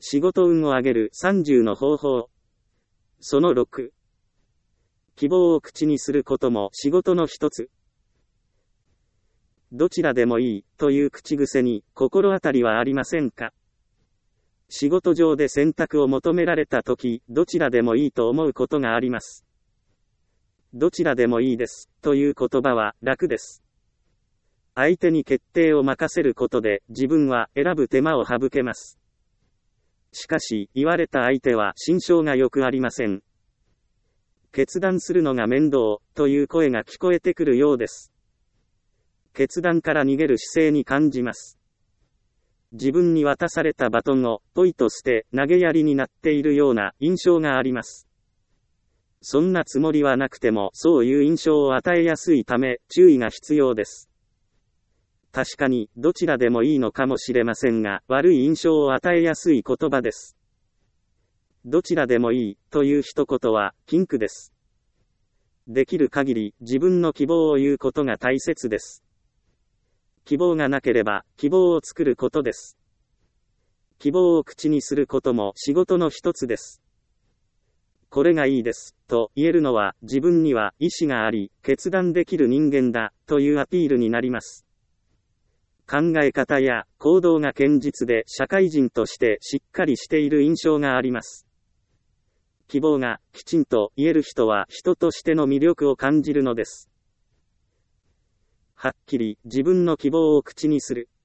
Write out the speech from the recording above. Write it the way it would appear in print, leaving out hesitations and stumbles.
仕事運を上げる30の方法。その6。希望を口にすることも仕事の一つ。どちらでもいいという口癖に心当たりはありませんか？仕事上で選択を求められたとき、どちらでもいいと思うことがあります。どちらでもいいですという言葉は楽です。相手に決定を任せることで自分は選ぶ手間を省けます。しかし、言われた相手は心象がよくありません。決断するのが面倒という声が聞こえてくるようです。決断から逃げる姿勢に感じます。自分に渡されたバトンをポイと捨て投げやりになっているような印象があります。そんなつもりはなくてもそういう印象を与えやすいため注意が必要です。確かにどちらでもいいのかもしれませんが、悪い印象を与えやすい言葉です。どちらでもいいという一言は禁句です。できる限り自分の希望を言うことが大切です。希望がなければ希望を作ることです。希望を口にすることも仕事の一つです。これがいいですと言えるのは自分には意志があり決断できる人間だというアピールになります。考え方や行動が堅実で社会人としてしっかりしている印象があります。希望がきちんと言える人は人としての魅力を感じるのです。はっきり自分の希望を口にする。